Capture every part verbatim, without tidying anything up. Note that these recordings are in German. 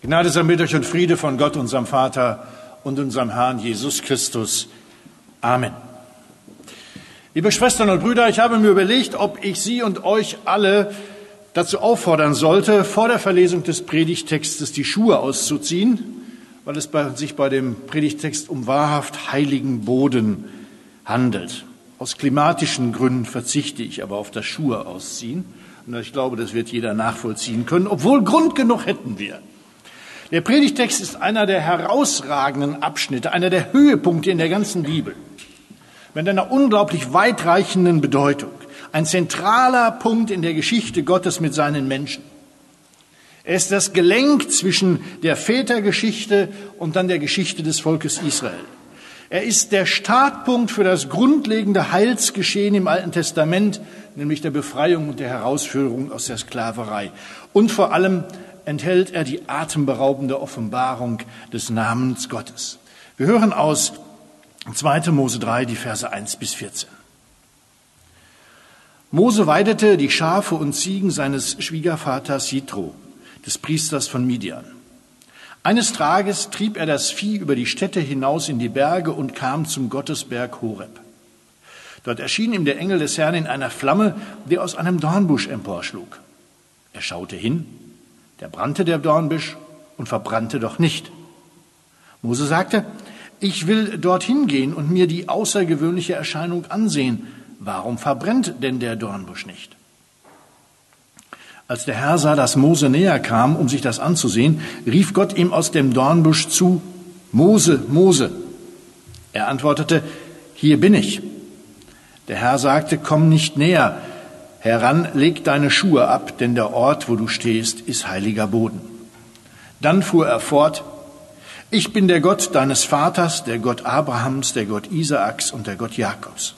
Gnade sei mit euch und Friede von Gott, unserem Vater und unserem Herrn Jesus Christus. Amen. Liebe Schwestern und Brüder, ich habe mir überlegt, ob ich Sie und euch alle dazu auffordern sollte, vor der Verlesung des Predigttextes die Schuhe auszuziehen, weil es bei, sich bei dem Predigttext um wahrhaft heiligen Boden handelt. Aus klimatischen Gründen verzichte ich aber auf das Schuhe ausziehen. Und ich glaube, das wird jeder nachvollziehen können, obwohl Grund genug hätten wir. Der Predigtext ist einer der herausragenden Abschnitte, einer der Höhepunkte in der ganzen Bibel. Mit einer unglaublich weitreichenden Bedeutung. Ein zentraler Punkt in der Geschichte Gottes mit seinen Menschen. Er ist das Gelenk zwischen der Vätergeschichte und dann der Geschichte des Volkes Israel. Er ist der Startpunkt für das grundlegende Heilsgeschehen im Alten Testament, nämlich der Befreiung und der Herausführung aus der Sklaverei. Und vor allem enthält er die atemberaubende Offenbarung des Namens Gottes. Wir hören aus zweiter Mose drei, die Verse eins bis vierzehn. Mose weidete die Schafe und Ziegen seines Schwiegervaters Jitro, des Priesters von Midian. Eines Tages trieb er das Vieh über die Städte hinaus in die Berge und kam zum Gottesberg Horeb. Dort erschien ihm der Engel des Herrn in einer Flamme, die aus einem Dornbusch emporschlug. Er schaute hin, da brannte der Dornbusch und verbrannte doch nicht. Mose sagte: Ich will dorthin gehen und mir die außergewöhnliche Erscheinung ansehen. Warum verbrennt denn der Dornbusch nicht? Als der Herr sah, dass Mose näher kam, um sich das anzusehen, rief Gott ihm aus dem Dornbusch zu: Mose, Mose. Er antwortete: Hier bin ich. Der Herr sagte: Komm nicht näher heran, leg deine Schuhe ab, denn der Ort, wo du stehst, ist heiliger Boden. Dann fuhr er fort: Ich bin der Gott deines Vaters, der Gott Abrahams, der Gott Isaaks und der Gott Jakobs.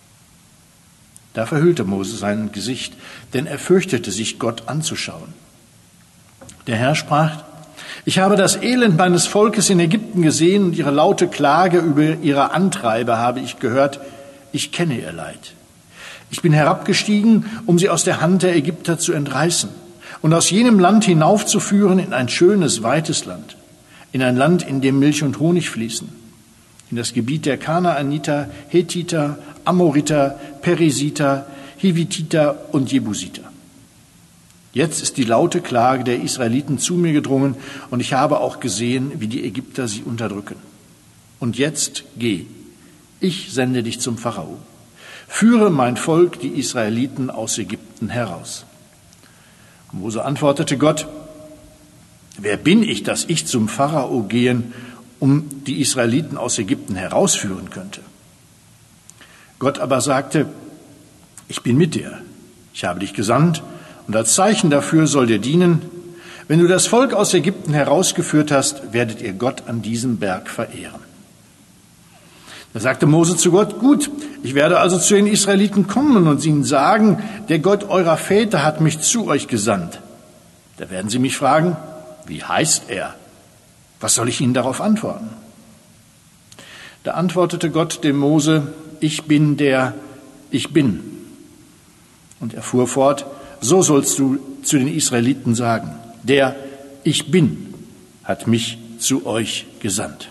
Da verhüllte Mose sein Gesicht, denn er fürchtete sich, Gott anzuschauen. Der Herr sprach: Ich habe das Elend meines Volkes in Ägypten gesehen und ihre laute Klage über ihre Antreiber habe ich gehört. Ich kenne ihr Leid. Ich bin herabgestiegen, um sie aus der Hand der Ägypter zu entreißen und aus jenem Land hinaufzuführen in ein schönes, weites Land, in ein Land, in dem Milch und Honig fließen, in das Gebiet der Kanaaniter, Hethiter, Amoriter, Perisiter, Hivititer und Jebusiter. Jetzt ist die laute Klage der Israeliten zu mir gedrungen und ich habe auch gesehen, wie die Ägypter sie unterdrücken. Und jetzt geh, ich sende dich zum Pharao. Führe mein Volk, die Israeliten, aus Ägypten heraus. Mose antwortete Gott: Wer bin ich, dass ich zum Pharao gehen, um die Israeliten aus Ägypten herausführen könnte? Gott aber sagte: Ich bin mit dir. Ich habe dich gesandt und als Zeichen dafür soll dir dienen: Wenn du das Volk aus Ägypten herausgeführt hast, werdet ihr Gott an diesem Berg verehren. Da sagte Mose zu Gott: Gut, ich werde also zu den Israeliten kommen und ihnen sagen, der Gott eurer Väter hat mich zu euch gesandt. Da werden sie mich fragen: Wie heißt er? Was soll ich ihnen darauf antworten? Da antwortete Gott dem Mose: Ich bin der Ich Bin. Und er fuhr fort: So sollst du zu den Israeliten sagen: Der Ich Bin hat mich zu euch gesandt.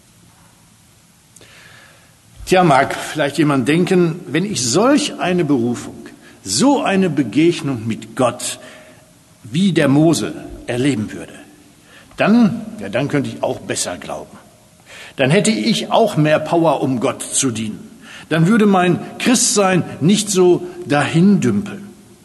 Tja, mag vielleicht jemand denken, wenn ich solch eine Berufung, so eine Begegnung mit Gott wie der Mose erleben würde, dann, ja, dann könnte ich auch besser glauben. Dann hätte ich auch mehr Power, um Gott zu dienen. Dann würde mein Christsein nicht so dahin dümpeln.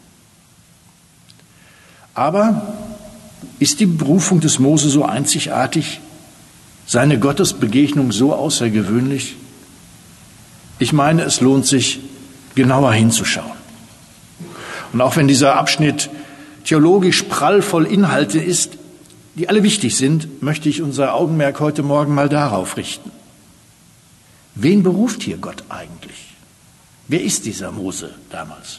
Aber ist die Berufung des Mose so einzigartig, seine Gottesbegegnung so außergewöhnlich? Ich meine, es lohnt sich, genauer hinzuschauen. Und auch wenn dieser Abschnitt theologisch prallvoll Inhalte ist, die alle wichtig sind, möchte ich unser Augenmerk heute Morgen mal darauf richten. Wen beruft hier Gott eigentlich? Wer ist dieser Mose damals?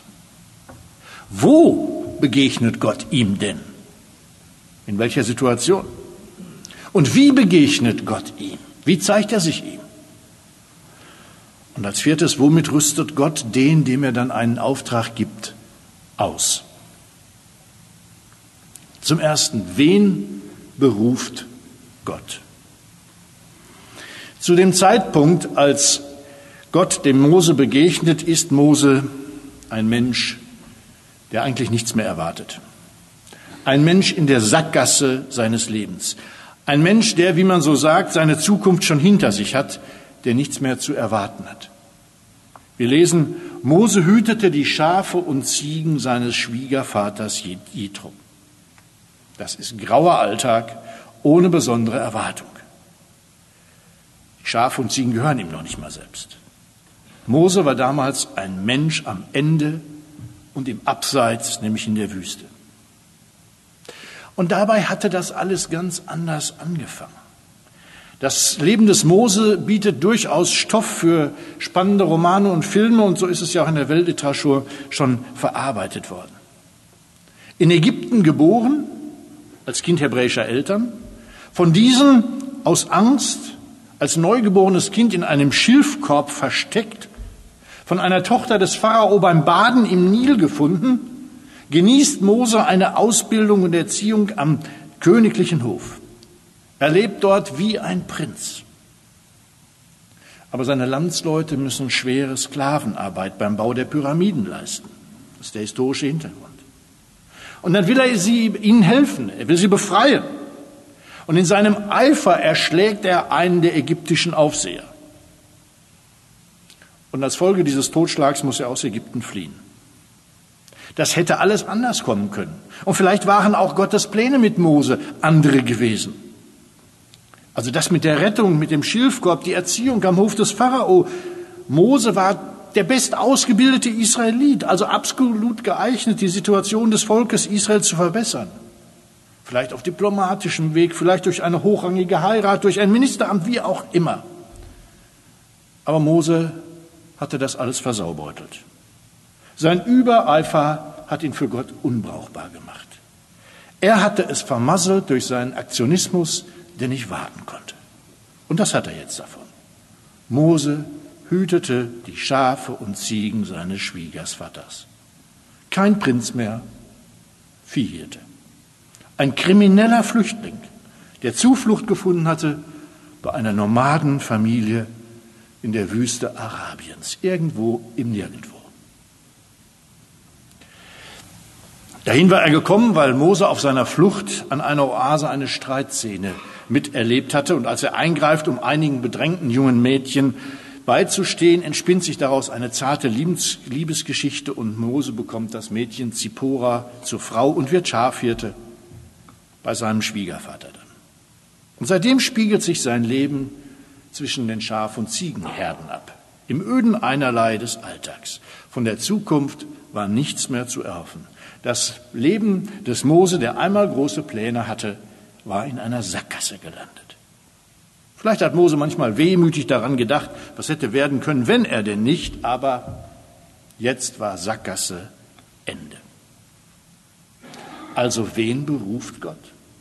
Wo begegnet Gott ihm denn? In welcher Situation? Und wie begegnet Gott ihm? Wie zeigt er sich ihm? Und als viertes, womit rüstet Gott den, dem er dann einen Auftrag gibt, aus? Zum Ersten, wen beruft Gott. Zu dem Zeitpunkt, als Gott dem Mose begegnet, ist Mose ein Mensch, der eigentlich nichts mehr erwartet. Ein Mensch in der Sackgasse seines Lebens. Ein Mensch, der, wie man so sagt, seine Zukunft schon hinter sich hat, der nichts mehr zu erwarten hat. Wir lesen, Mose hütete die Schafe und Ziegen seines Schwiegervaters Jethro. Das ist grauer Alltag ohne besondere Erwartung. Die Schafe und Ziegen gehören ihm noch nicht mal selbst. Mose war damals ein Mensch am Ende und im Abseits, nämlich in der Wüste. Und dabei hatte das alles ganz anders angefangen. Das Leben des Mose bietet durchaus Stoff für spannende Romane und Filme, und so ist es ja auch in der Weltliteratur schon verarbeitet worden. In Ägypten geboren, als Kind hebräischer Eltern, von diesen aus Angst als neugeborenes Kind in einem Schilfkorb versteckt, von einer Tochter des Pharao beim Baden im Nil gefunden, genießt Mose eine Ausbildung und Erziehung am königlichen Hof. Er lebt dort wie ein Prinz. Aber seine Landsleute müssen schwere Sklavenarbeit beim Bau der Pyramiden leisten. Das ist der historische Hintergrund. Und dann will er sie, ihnen helfen, er will sie befreien. Und in seinem Eifer erschlägt er einen der ägyptischen Aufseher. Und als Folge dieses Totschlags muss er aus Ägypten fliehen. Das hätte alles anders kommen können. Und vielleicht waren auch Gottes Pläne mit Mose andere gewesen. Also das mit der Rettung, mit dem Schilfkorb, die Erziehung am Hof des Pharao. Mose war der bestausgebildete Israelit, also absolut geeignet, die Situation des Volkes Israel zu verbessern. Vielleicht auf diplomatischem Weg, vielleicht durch eine hochrangige Heirat, durch ein Ministeramt, wie auch immer. Aber Mose hatte das alles versaubeutelt. Sein Übereifer hat ihn für Gott unbrauchbar gemacht. Er hatte es vermasselt durch seinen Aktionismus, der nicht warten konnte. Und das hat er jetzt davon. Mose hütete die Schafe und Ziegen seines Schwiegervaters. Kein Prinz mehr, Viehhirte. Ein krimineller Flüchtling, der Zuflucht gefunden hatte bei einer Nomadenfamilie in der Wüste Arabiens, irgendwo im Nirgendwo. Dahin war er gekommen, weil Mose auf seiner Flucht an einer Oase eine Streitszene miterlebt hatte. Und als er eingreift, um einigen bedrängten jungen Mädchen beizustehen, entspinnt sich daraus eine zarte Liebes- Liebesgeschichte und Mose bekommt das Mädchen Zippora zur Frau und wird Schafhirte bei seinem Schwiegervater dann. Und seitdem spiegelt sich sein Leben zwischen den Schaf- und Ziegenherden ab, im öden Einerlei des Alltags. Von der Zukunft war nichts mehr zu erhoffen. Das Leben des Mose, der einmal große Pläne hatte, war in einer Sackgasse gelandet. Vielleicht hat Mose manchmal wehmütig daran gedacht, was hätte werden können, wenn er denn nicht, aber jetzt war Sackgasse Ende. Also wen beruft Gott?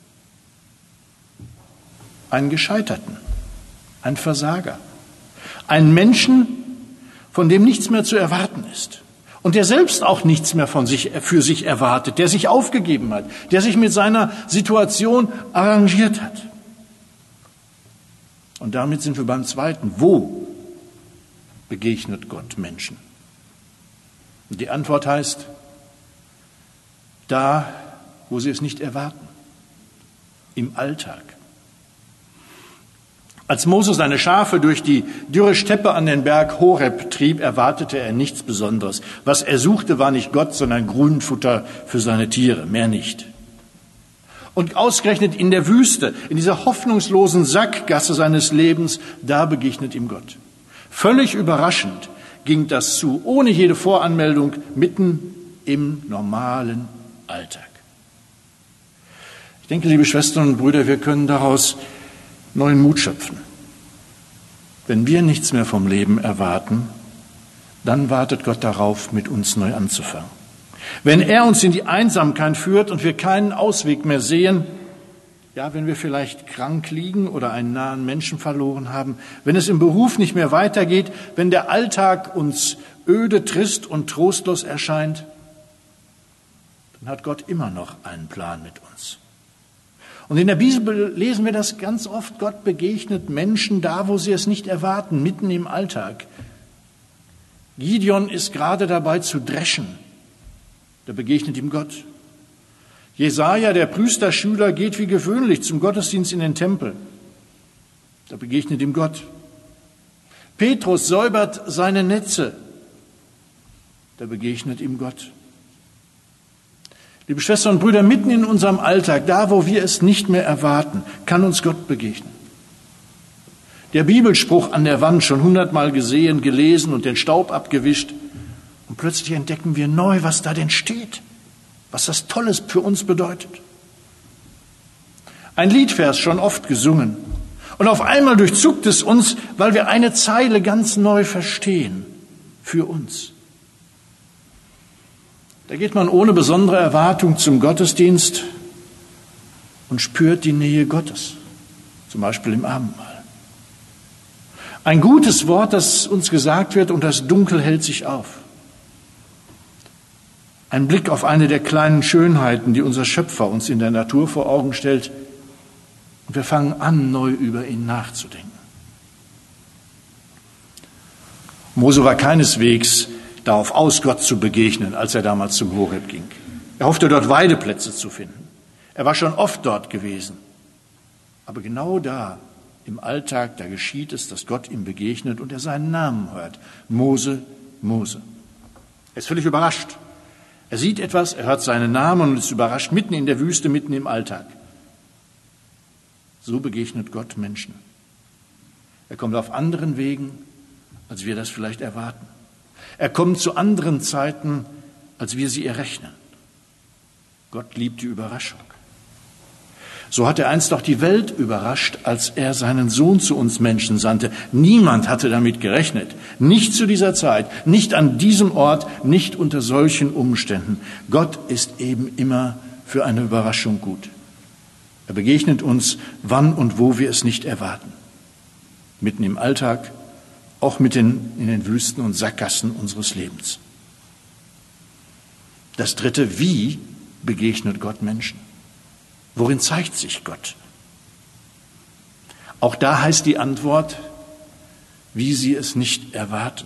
Einen Gescheiterten, einen Versager, einen Menschen, von dem nichts mehr zu erwarten ist. Und der selbst auch nichts mehr von sich, für sich erwartet, der sich aufgegeben hat, der sich mit seiner Situation arrangiert hat. Und damit sind wir beim zweiten. Wo begegnet Gott Menschen? Und die Antwort heißt, da, wo sie es nicht erwarten, im Alltag. Als Mose seine Schafe durch die dürre Steppe an den Berg Horeb trieb, erwartete er nichts Besonderes. Was er suchte, war nicht Gott, sondern Grünfutter für seine Tiere, mehr nicht. Und ausgerechnet in der Wüste, in dieser hoffnungslosen Sackgasse seines Lebens, da begegnet ihm Gott. Völlig überraschend ging das zu, ohne jede Voranmeldung, mitten im normalen Alltag. Ich denke, liebe Schwestern und Brüder, wir können daraus neuen Mut schöpfen. Wenn wir nichts mehr vom Leben erwarten, dann wartet Gott darauf, mit uns neu anzufangen. Wenn er uns in die Einsamkeit führt und wir keinen Ausweg mehr sehen, ja, wenn wir vielleicht krank liegen oder einen nahen Menschen verloren haben, wenn es im Beruf nicht mehr weitergeht, wenn der Alltag uns öde, trist und trostlos erscheint, dann hat Gott immer noch einen Plan mit uns. Und in der Bibel lesen wir das ganz oft. Gott begegnet Menschen da, wo sie es nicht erwarten, mitten im Alltag. Gideon ist gerade dabei zu dreschen. Da begegnet ihm Gott. Jesaja, der Priesterschüler, geht wie gewöhnlich zum Gottesdienst in den Tempel. Da begegnet ihm Gott. Petrus säubert seine Netze. Da begegnet ihm Gott. Liebe Schwestern und Brüder, mitten in unserem Alltag, da wo wir es nicht mehr erwarten, kann uns Gott begegnen. Der Bibelspruch an der Wand, schon hundertmal gesehen, gelesen und den Staub abgewischt. Und plötzlich entdecken wir neu, was da denn steht, was das Tolles für uns bedeutet. Ein Liedvers schon oft gesungen. Und auf einmal durchzuckt es uns, weil wir eine Zeile ganz neu verstehen, für uns. Da geht man ohne besondere Erwartung zum Gottesdienst und spürt die Nähe Gottes, zum Beispiel im Abendmahl. Ein gutes Wort, das uns gesagt wird, und das Dunkel hält sich auf. Ein Blick auf eine der kleinen Schönheiten, die unser Schöpfer uns in der Natur vor Augen stellt, und wir fangen an, neu über ihn nachzudenken. Mose war keineswegs darauf aus, Gott zu begegnen, als er damals zum Horeb ging. Er hoffte, dort Weideplätze zu finden. Er war schon oft dort gewesen. Aber genau da, im Alltag, da geschieht es, dass Gott ihm begegnet und er seinen Namen hört. Mose, Mose. Er ist völlig überrascht. Er sieht etwas, er hört seinen Namen und ist überrascht, mitten in der Wüste, mitten im Alltag. So begegnet Gott Menschen. Er kommt auf anderen Wegen, als wir das vielleicht erwarten. Er kommt zu anderen Zeiten, als wir sie errechnen. Gott liebt die Überraschung. So hat er einst auch die Welt überrascht, als er seinen Sohn zu uns Menschen sandte. Niemand hatte damit gerechnet. Nicht zu dieser Zeit, nicht an diesem Ort, nicht unter solchen Umständen. Gott ist eben immer für eine Überraschung gut. Er begegnet uns, wann und wo wir es nicht erwarten. Mitten im Alltag, auch mitten in den Wüsten und Sackgassen unseres Lebens. Das dritte, wie begegnet Gott Menschen? Worin zeigt sich Gott? Auch da heißt die Antwort, wie sie es nicht erwarten.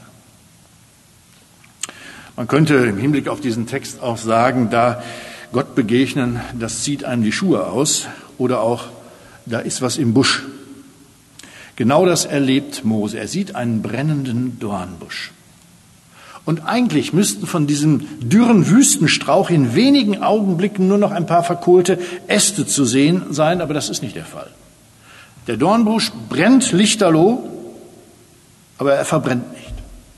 Man könnte im Hinblick auf diesen Text auch sagen, da Gott begegnen, das zieht einem die Schuhe aus, oder auch, da ist was im Busch. Genau das erlebt Mose. Er sieht einen brennenden Dornbusch. Und eigentlich müssten von diesem dürren Wüstenstrauch in wenigen Augenblicken nur noch ein paar verkohlte Äste zu sehen sein, aber das ist nicht der Fall. Der Dornbusch brennt lichterloh, aber er verbrennt nicht.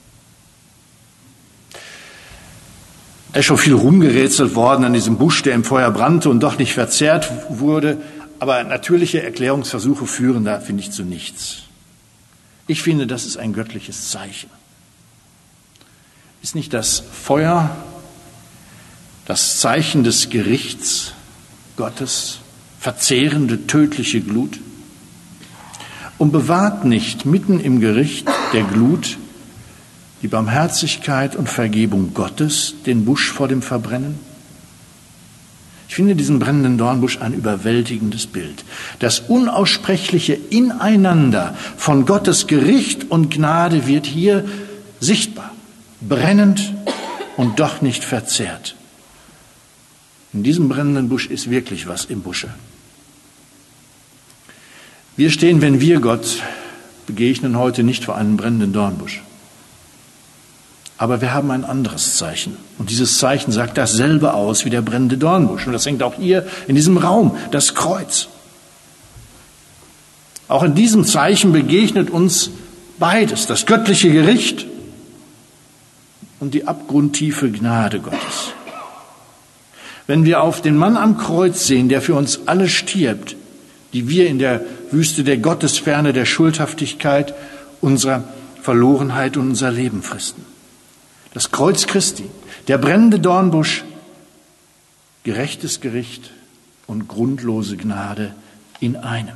Da ist schon viel rumgerätselt worden an diesem Busch, der im Feuer brannte und doch nicht verzehrt wurde. Aber natürliche Erklärungsversuche führen da, finde ich, zu nichts. Ich finde, das ist ein göttliches Zeichen. Ist nicht das Feuer das Zeichen des Gerichts Gottes, verzehrende, tödliche Glut? Und bewahrt nicht mitten im Gericht der Glut die Barmherzigkeit und Vergebung Gottes den Busch vor dem Verbrennen? Ich finde diesen brennenden Dornbusch ein überwältigendes Bild. Das unaussprechliche Ineinander von Gottes Gericht und Gnade wird hier sichtbar, brennend und doch nicht verzehrt. In diesem brennenden Busch ist wirklich was im Busche. Wir stehen, wenn wir Gott begegnen, heute nicht vor einem brennenden Dornbusch. Aber wir haben ein anderes Zeichen. Und dieses Zeichen sagt dasselbe aus wie der brennende Dornbusch. Und das hängt auch hier in diesem Raum, das Kreuz. Auch in diesem Zeichen begegnet uns beides, das göttliche Gericht und die abgrundtiefe Gnade Gottes. Wenn wir auf den Mann am Kreuz sehen, der für uns alle stirbt, die wir in der Wüste der Gottesferne, der Schuldhaftigkeit, unserer Verlorenheit und unser Leben fristen. Das Kreuz Christi, der brennende Dornbusch, gerechtes Gericht und grundlose Gnade in einem.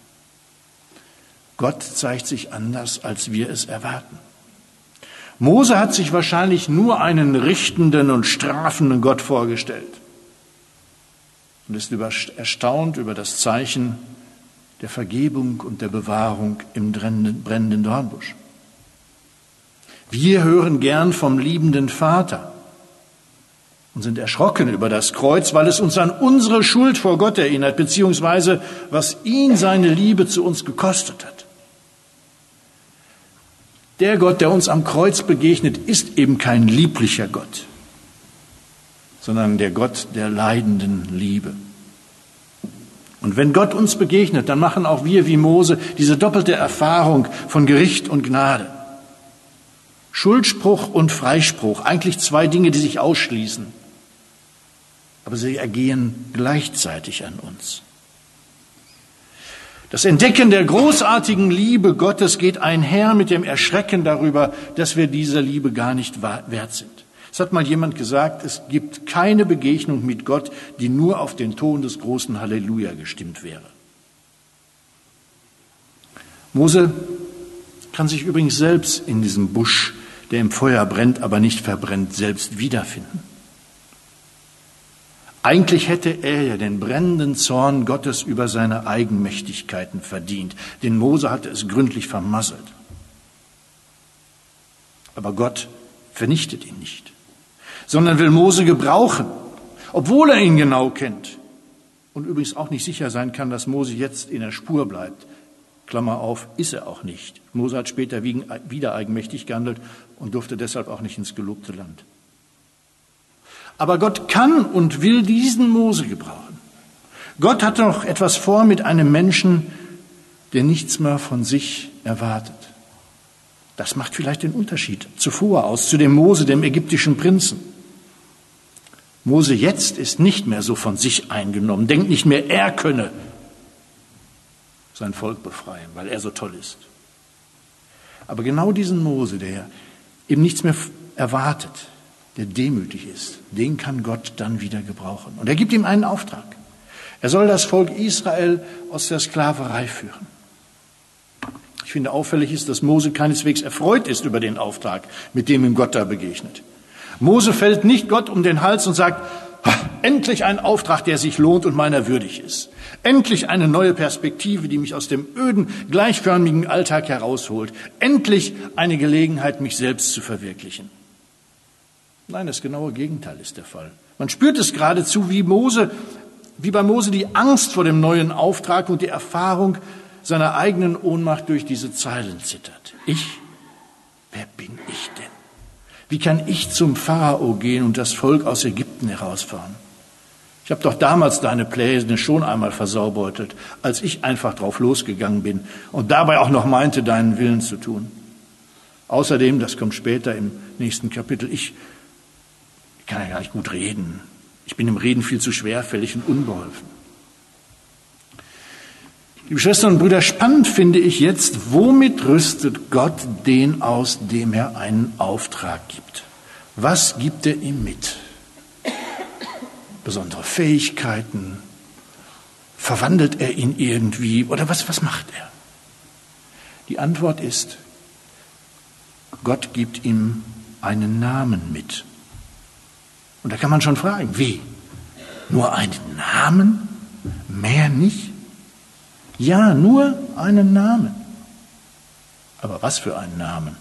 Gott zeigt sich anders, als wir es erwarten. Mose hat sich wahrscheinlich nur einen richtenden und strafenden Gott vorgestellt. und ist erstaunt über das Zeichen der Vergebung und der Bewahrung im brennenden Dornbusch. Wir hören gern vom liebenden Vater und sind erschrocken über das Kreuz, weil es uns an unsere Schuld vor Gott erinnert, beziehungsweise was ihn seine Liebe zu uns gekostet hat. Der Gott, der uns am Kreuz begegnet, ist eben kein lieblicher Gott, sondern der Gott der leidenden Liebe. Und wenn Gott uns begegnet, dann machen auch wir wie Mose diese doppelte Erfahrung von Gericht und Gnade. Schuldspruch und Freispruch, eigentlich zwei Dinge, die sich ausschließen, aber sie ergehen gleichzeitig an uns. Das Entdecken der großartigen Liebe Gottes geht einher mit dem Erschrecken darüber, dass wir dieser Liebe gar nicht wert sind. Es hat mal jemand gesagt, es gibt keine Begegnung mit Gott, die nur auf den Ton des großen Halleluja gestimmt wäre. Mose kann sich übrigens selbst in diesem Busch, der im Feuer brennt, aber nicht verbrennt, selbst wiederfinden. Eigentlich hätte er ja den brennenden Zorn Gottes über seine Eigenmächtigkeiten verdient, denn Mose hatte es gründlich vermasselt. Aber Gott vernichtet ihn nicht, sondern will Mose gebrauchen, obwohl er ihn genau kennt und übrigens auch nicht sicher sein kann, dass Mose jetzt in der Spur bleibt. Klammer auf, ist er auch nicht. Mose hat später wieder eigenmächtig gehandelt und durfte deshalb auch nicht ins gelobte Land. Aber Gott kann und will diesen Mose gebrauchen. Gott hat noch etwas vor mit einem Menschen, der nichts mehr von sich erwartet. Das macht vielleicht den Unterschied zuvor aus, zu dem Mose, dem ägyptischen Prinzen. Mose jetzt ist nicht mehr so von sich eingenommen, denkt nicht mehr, er könne sein Volk befreien, weil er so toll ist. Aber genau diesen Mose, der eben nichts mehr erwartet, der demütig ist, den kann Gott dann wieder gebrauchen. Und er gibt ihm einen Auftrag. Er soll das Volk Israel aus der Sklaverei führen. Ich finde auffällig ist, dass Mose keineswegs erfreut ist über den Auftrag, mit dem ihm Gott da begegnet. Mose fällt nicht Gott um den Hals und sagt, endlich ein Auftrag, der sich lohnt und meiner würdig ist. Endlich eine neue Perspektive, die mich aus dem öden, gleichförmigen Alltag herausholt. Endlich eine Gelegenheit, mich selbst zu verwirklichen. Nein, das genaue Gegenteil ist der Fall. Man spürt es geradezu, wie Mose, wie bei Mose die Angst vor dem neuen Auftrag und die Erfahrung seiner eigenen Ohnmacht durch diese Zeilen zittert. Ich? Wer bin ich denn? Wie kann ich zum Pharao gehen und das Volk aus Ägypten herausfahren? Ich habe doch damals deine Pläne schon einmal versaubeutelt, als ich einfach drauf losgegangen bin und dabei auch noch meinte, deinen Willen zu tun. Außerdem, das kommt später im nächsten Kapitel, ich Ich kann ja gar nicht gut reden. Ich bin im Reden viel zu schwerfällig und unbeholfen. Liebe Schwestern und Brüder, spannend finde ich jetzt, womit rüstet Gott den aus, dem er einen Auftrag gibt? Was gibt er ihm mit? Besondere Fähigkeiten? Verwandelt er ihn irgendwie? Oder was, was macht er? Die Antwort ist, Gott gibt ihm einen Namen mit. Und da kann man schon fragen, wie? Nur einen Namen? Mehr nicht? Ja, nur einen Namen. Aber was für einen Namen?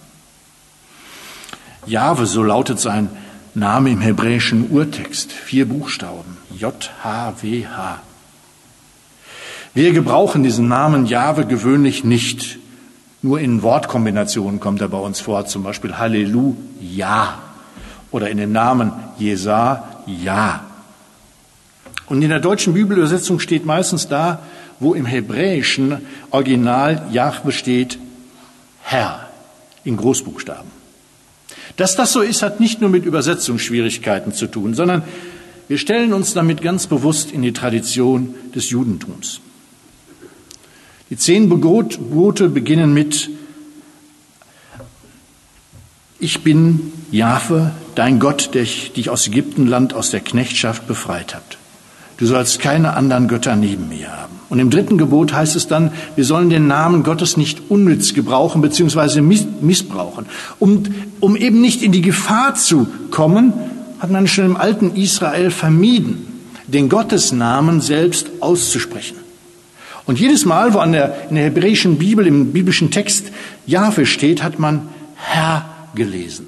Jahwe, so lautet sein Name im hebräischen Urtext. Vier Buchstaben. J H W H. Wir gebrauchen diesen Namen Jahwe gewöhnlich nicht. Nur in Wortkombinationen kommt er bei uns vor, zum Beispiel Halleluja. Oder in dem Namen Jesaja. Und in der deutschen Bibelübersetzung steht meistens da, wo im hebräischen Original Jahwe steht, Herr, in Großbuchstaben. Dass das so ist, hat nicht nur mit Übersetzungsschwierigkeiten zu tun, sondern wir stellen uns damit ganz bewusst in die Tradition des Judentums. Die zehn Gebote beginnen mit, ich bin Jahwe, dein Gott, der dich aus Ägyptenland, aus der Knechtschaft befreit hat. Du sollst keine anderen Götter neben mir haben. Und im dritten Gebot heißt es dann, wir sollen den Namen Gottes nicht unnütz gebrauchen bzw. missbrauchen. Um, um eben nicht in die Gefahr zu kommen, hat man schon im alten Israel vermieden, den Gottesnamen selbst auszusprechen. Und jedes Mal, wo an der, in der hebräischen Bibel, im biblischen Text Jahwe steht, hat man Herr gelesen.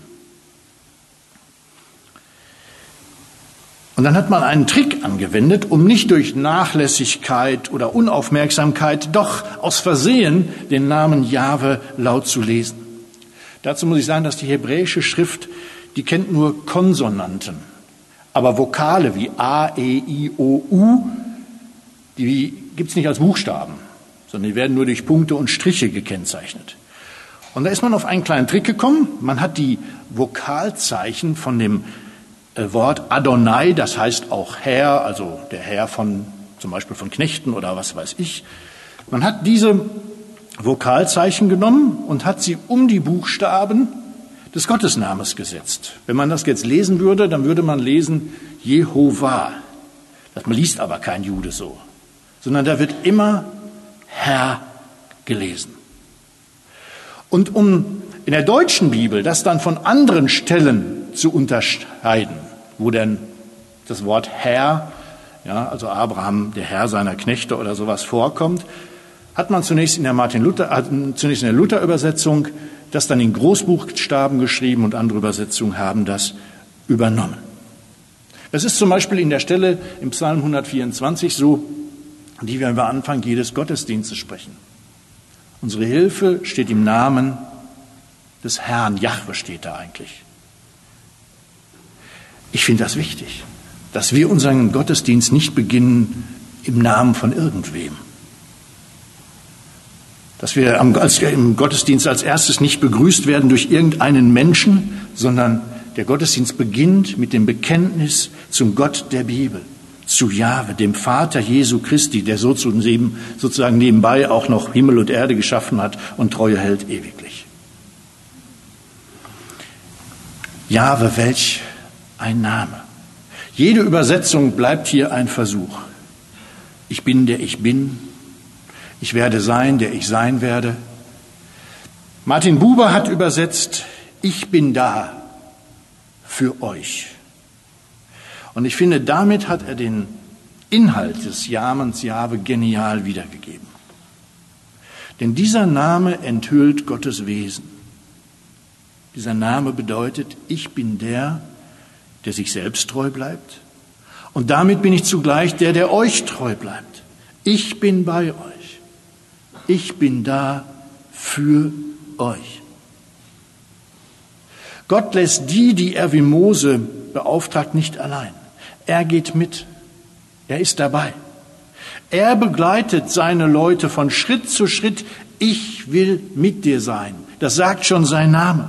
Und dann hat man einen Trick angewendet, um nicht durch Nachlässigkeit oder Unaufmerksamkeit doch aus Versehen den Namen Jahwe laut zu lesen. Dazu muss ich sagen, dass die hebräische Schrift, die kennt nur Konsonanten. Aber Vokale wie A, E, I, O, U, die gibt es nicht als Buchstaben, sondern die werden nur durch Punkte und Striche gekennzeichnet. Und da ist man auf einen kleinen Trick gekommen. Man hat die Vokalzeichen von dem Wort Adonai, das heißt auch Herr, also der Herr von, zum Beispiel von Knechten oder was weiß ich. Man hat diese Vokalzeichen genommen und hat sie um die Buchstaben des Gottesnamens gesetzt. Wenn man das jetzt lesen würde, dann würde man lesen Jehova. Das liest aber kein Jude so, sondern da wird immer Herr gelesen. Und um in der deutschen Bibel das dann von anderen Stellen zu unterscheiden, wo denn das Wort Herr, ja, also Abraham, der Herr seiner Knechte oder sowas vorkommt, hat man zunächst in der Martin Luther, äh, zunächst in der Luther-Übersetzung das dann in Großbuchstaben geschrieben und andere Übersetzungen haben das übernommen. Das ist zum Beispiel in der Stelle im Psalm hundertvierundzwanzig so, die wir am Anfang jedes Gottesdienstes sprechen. Unsere Hilfe steht im Namen des Herrn. Jahwe steht da eigentlich. Ich finde das wichtig, dass wir unseren Gottesdienst nicht beginnen im Namen von irgendwem. Dass wir am, als, im Gottesdienst als erstes nicht begrüßt werden durch irgendeinen Menschen, sondern der Gottesdienst beginnt mit dem Bekenntnis zum Gott der Bibel, zu Jahwe, dem Vater Jesu Christi, der sozusagen nebenbei auch noch Himmel und Erde geschaffen hat und Treue hält ewiglich. Jahwe, welch ein Name. Jede Übersetzung bleibt hier ein Versuch. Ich bin, der ich bin. Ich werde sein, der ich sein werde. Martin Buber hat übersetzt, ich bin da für euch. Und ich finde, damit hat er den Inhalt des Namens Jahwe genial wiedergegeben. Denn dieser Name enthüllt Gottes Wesen. Dieser Name bedeutet, ich bin der, der sich selbst treu bleibt. Und damit bin ich zugleich der, der euch treu bleibt. Ich bin bei euch. Ich bin da für euch. Gott lässt die, die er wie Mose beauftragt, nicht allein. Er geht mit. Er ist dabei. Er begleitet seine Leute von Schritt zu Schritt. Ich will mit dir sein. Das sagt schon sein Name.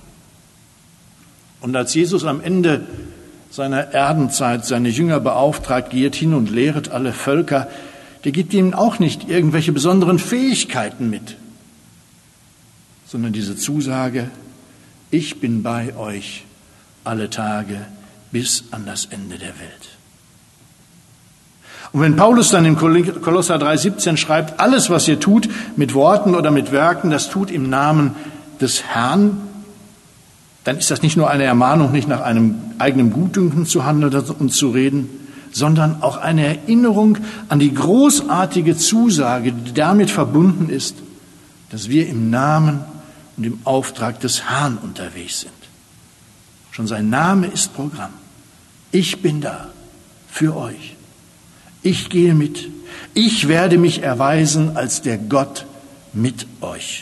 Und als Jesus am Ende seiner Erdenzeit seine Jünger beauftragt, geht hin und lehret alle Völker, der gibt ihnen auch nicht irgendwelche besonderen Fähigkeiten mit, sondern diese Zusage, ich bin bei euch alle Tage bis an das Ende der Welt. Und wenn Paulus dann in Kolosser drei siebzehn schreibt, alles, was ihr tut, mit Worten oder mit Werken, das tut im Namen des Herrn, dann ist das nicht nur eine Ermahnung, nicht nach einem eigenen Gutdünken zu handeln und zu reden, sondern auch eine Erinnerung an die großartige Zusage, die damit verbunden ist, dass wir im Namen und im Auftrag des Herrn unterwegs sind. Schon sein Name ist Programm. Ich bin da für euch. Ich gehe mit. Ich werde mich erweisen als der Gott mit euch.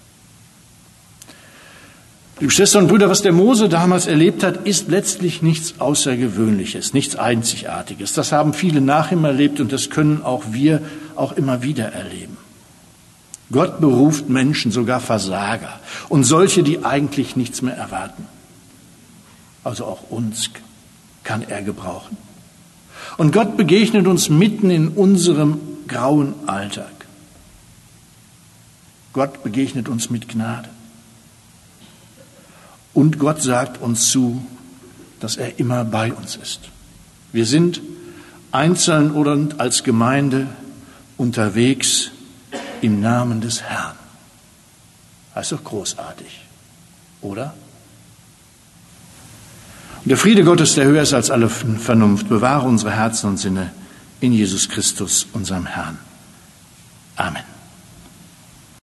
Liebe Schwestern und Brüder, was der Mose damals erlebt hat, ist letztlich nichts Außergewöhnliches, nichts Einzigartiges. Das haben viele nach ihm erlebt und das können auch wir auch immer wieder erleben. Gott beruft Menschen, sogar Versager und solche, die eigentlich nichts mehr erwarten. Also auch uns kann er gebrauchen. Und Gott begegnet uns mitten in unserem grauen Alltag. Gott begegnet uns mit Gnade. Und Gott sagt uns zu, dass er immer bei uns ist. Wir sind einzeln oder als Gemeinde unterwegs im Namen des Herrn. Das ist doch großartig, oder? Und der Friede Gottes, der höher ist als alle Vernunft, bewahre unsere Herzen und Sinne in Jesus Christus, unserem Herrn. Amen.